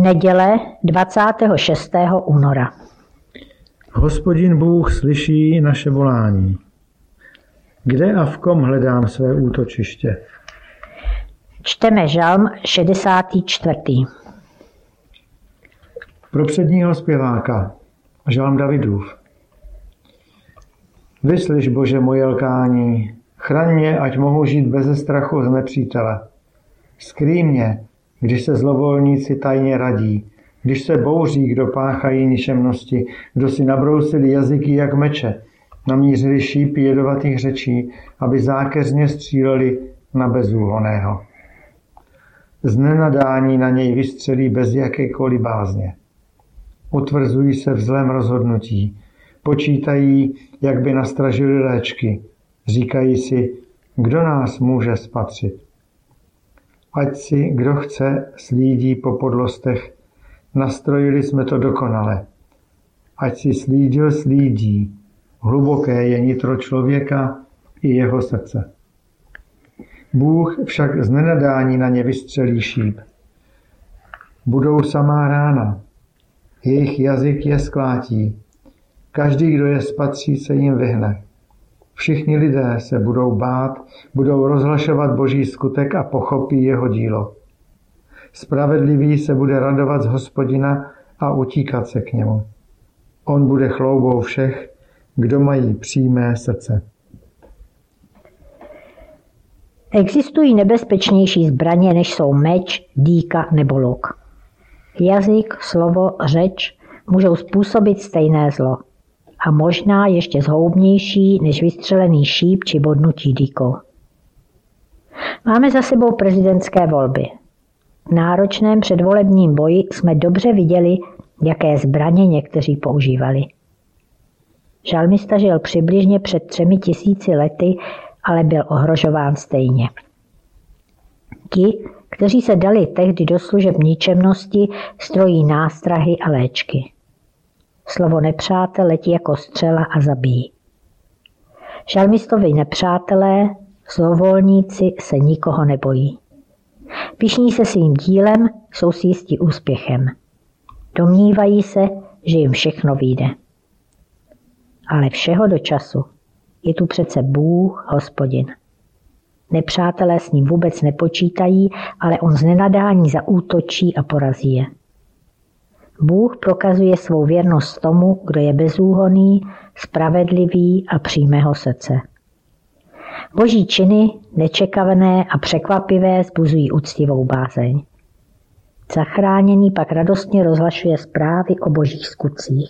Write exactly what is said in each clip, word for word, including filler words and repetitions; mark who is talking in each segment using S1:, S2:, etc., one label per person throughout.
S1: Neděle dvacátého šestého února.
S2: Hospodin Bůh slyší naše volání. Kde a v kom hledám své útočiště?
S1: Čteme žalm šedesátý čtvrtý.
S2: Pro předního zpěváka, žalm Davidův. Vyslyš, Bože, moje lkání, chraň mě, ať mohu žít beze strachu z nepřítele. Skrý mě, když se zlovolníci tajně radí, když se bouří, kdo páchají ničemnosti, kdo si nabrousili jazyky jak meče, namířili šípy jedovatých řečí, aby zákeřně stříleli na bezúhonného. Z nenadání na něj vystřelí bez jakékoliv bázně. Utvrzují se v zlém rozhodnutí, počítají, jak by nastražili léčky, říkají si, kdo nás může spatřit. Ať si, kdo chce, slídí po podlostech, nastrojili jsme to dokonale. Ať si slídil slídí, hluboké je nitro člověka i jeho srdce. Bůh však z nenadání na ně vystřelí šíp. Budou samá rána, jejich jazyk je sklátí, každý, kdo je spatří, se jim vyhne. Všichni lidé se budou bát, budou rozhlašovat Boží skutek a pochopí jeho dílo. Spravedlivý se bude radovat z Hospodina a utíkat se k němu. On bude chloubou všech, kdo mají přímé srdce.
S1: Existují nebezpečnější zbraně, než jsou meč, dýka nebo luk. Jazyk, slovo, řeč můžou způsobit stejné zlo. A možná ještě zhoubnější než vystřelený šíp či bodnutí dýkou. Máme za sebou prezidentské volby. V náročném předvolebním boji jsme dobře viděli, jaké zbraně někteří používali. Žalmista žil přibližně před třemi tisíci lety, ale byl ohrožován stejně. Ti, kteří se dali tehdy do služeb ničemnosti, strojí nástrahy a léčky. Slovo nepřátel letí jako střela a zabíjí. Žalmistovi nepřátelé, zlovolníci se nikoho nebojí. Pyšní se svým dílem, jsou si jistí úspěchem. Domnívají se, že jim všechno vyjde. Ale všeho do času. Je tu přece Bůh, Hospodin. Nepřátelé s ním vůbec nepočítají, ale on z nenadání zaútočí a porazí je. Bůh prokazuje svou věrnost tomu, kdo je bezúhonný, spravedlivý a přímého srdce. Boží činy, nečekané a překvapivé, vzbuzují úctivou bázeň. Zachráněný pak radostně rozhlašuje zprávy o božích skutcích.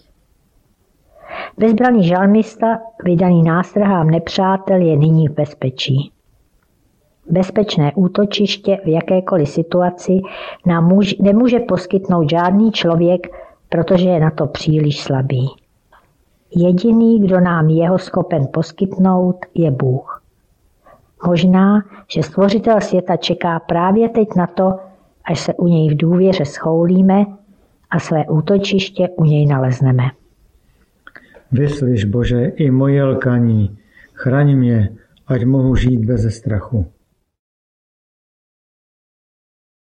S1: Bezbranný žalmista, vydaný nástrahám nepřátel, je nyní v bezpečí. Bezpečné útočiště v jakékoliv situaci nám muž, nemůže poskytnout žádný člověk, protože je na to příliš slabý. Jediný, kdo nám jeho schopen poskytnout, je Bůh. Možná, že stvořitel světa čeká právě teď na to, až se u něj v důvěře schoulíme a své útočiště u něj nalezneme.
S2: Vyslyš, Bože, i moje lkaní, chraň mě, ať mohu žít beze strachu.